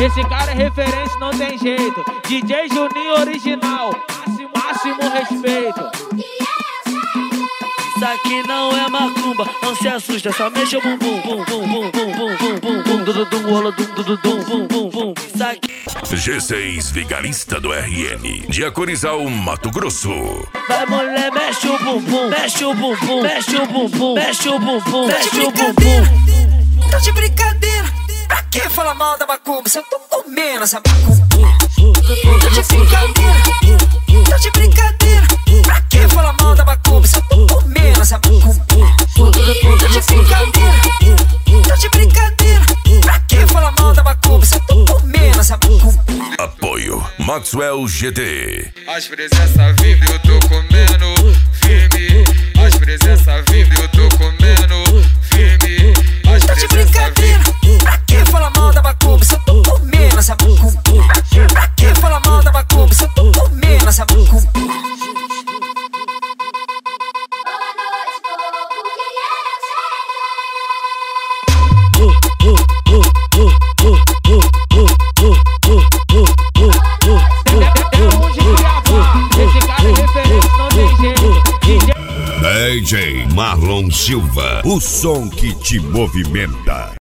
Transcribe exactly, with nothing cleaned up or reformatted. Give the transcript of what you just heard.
Esse cara é referência, não tem jeito. D J Juninho original, máximo, máximo respeito. Isso aqui não é macumba, não se assusta, só mexe o bumbum, bum, bum, bum, bum, bum, bum, bum, bum, dum, dum, rola, dum, dum, dum, bum, bum, bum. Isso aqui. G seis Vigarista do R N, de Acorizal, Mato Grosso. Vai mulher, mexe o bumbum, mexe o bumbum, mexe o bumbum, mexe o bumbum, mexe o bumbum. Tô de brincadeira, pra que falar mal da macumba se eu tô comendo essa macumba? Tô de brincadeira, tô de brincadeira, pra que falar mal da macumba se eu tô comendo essa macumba? Tô de brincadeira, tô de brincadeira, pra que falar mal da macumba se eu tô comendo essa macumba? Apoio Maxwell G T. As presenças vivem, eu tô comendo firme. As presenças vivem, eu tô comendo firme. As Tô de brincadeira, pra que falar mal da macumba se eu tô comendo essa macumba? Pra que falar mal da macumba se eu tô comendo essa macumba? Esse cara é referência, não tem jeito. D J Marlon Silva, o som que te movimenta.